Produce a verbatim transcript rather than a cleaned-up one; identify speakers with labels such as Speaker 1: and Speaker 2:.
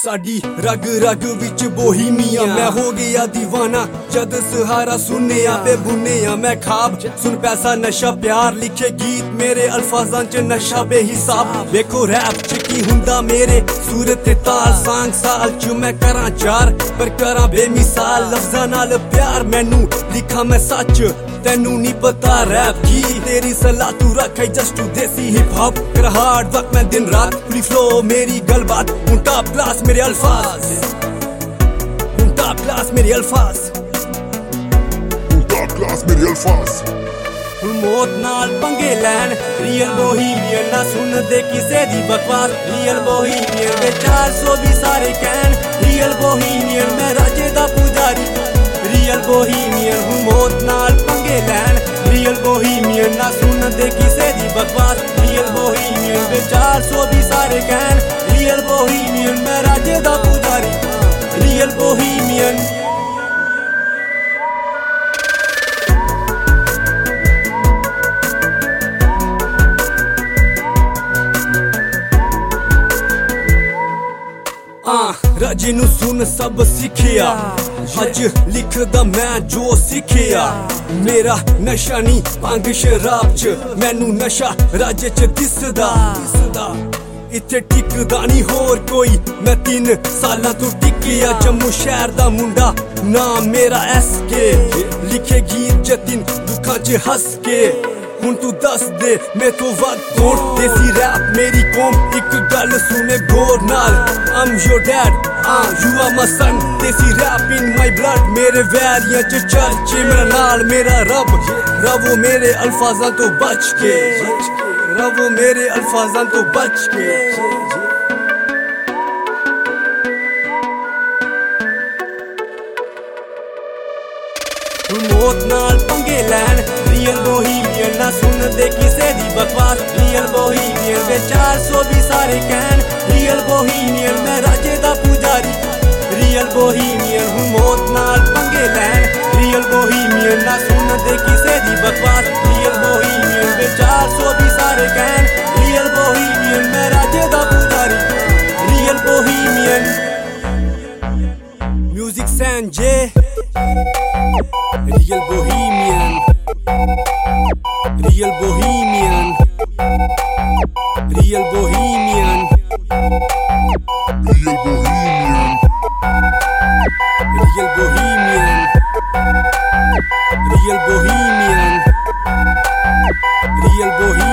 Speaker 1: साडी रग रग विच बोहीमिया मैं हो गया दीवाना जद सहारा सुनिया ते बुनिया मैं खाब सुन पैसा नशा प्यार लिखे गीत मेरे अल्फाजां च नशा बेहिसाब देखो रैप च की हुंदा मेरे सूरत ताल सांग साल च मैं करां चार पर करां बेमिसाल लफ्जां नाल प्यार मैनू लिखा मैं सच तेनू नहीं पता रैप की तेरी सलाह तू रख just to desi hip hop कर हार्ड वर्क मैं दिन रात फ्री फ्लो मेरी गलबात हूं टॉप क्लास मेरे अल्फाज हूं टॉप क्लास मेरे अल्फाज
Speaker 2: हूं टॉप क्लास मेरे अल्फाज
Speaker 1: मौत नाल पंगे लैन रियल बोहीमियन ना सुन दे किसे दी बकवास रियल बोहीमियन दे चार सौ भी सारे कैन रियल बोहीमियन मैं राजे दा पुजारी रियल बोहीमियन हूं मौत नाल पंगे लैन रियल बोहीमियन ना सुन दे किसे दी बकवास रियल बोहीमियन दे चार सौ भी सारे कैन रियल बोहीमियन मैं राजे दा पुजारी रियल बोहीमियन राजे नू सुन सब सिखिया अज लिखदा मैं जो सिखिया मेरा नशा नी भंग शराब च मैनू नशा राजे च दिसदा इत्थे टिकदा नी होर कोई मैं तीन सालां तू टिकिया जम्मू शहर दा मुंडा नाम मेरा एस के लिखे गीत जतिन दुखां च हस के हुन तू दस दे मैं तो वक्त तोड़ देसी रैप मेरी कौम एक गल सुने गौर नाल I'm your dad ah you are my son desi rap in my blood मेरे वैरियां च चर्चे मेरा नाल मेरा रब रवो मेरे अल्फाजां तो बच के रवो मेरे अल्फाजां तो बच के मौत नाल पंगे लैन रियल बोहीमियन ना सुन दे किसे दी बकवास रियल बोहीमियन दे चार सौ भी सारे कैन रियल बोहीमियन मैं राजे दा पुजारी रियल बोहीमियन हूं मौत नाल पंगे लैन रियल बोहीमियन ना सुन दे किसे दी बकवास रियल बोहीमियन दे चार सौ भी सारे कैन रियल बोहीमियन मैं राजे दा पुजारी real Bohemian music Sanjay Real Bohemian Real Bohemian Real Bohemian
Speaker 2: Real Bohemian
Speaker 1: Real Bohemian Real Bohemian Real Bohemian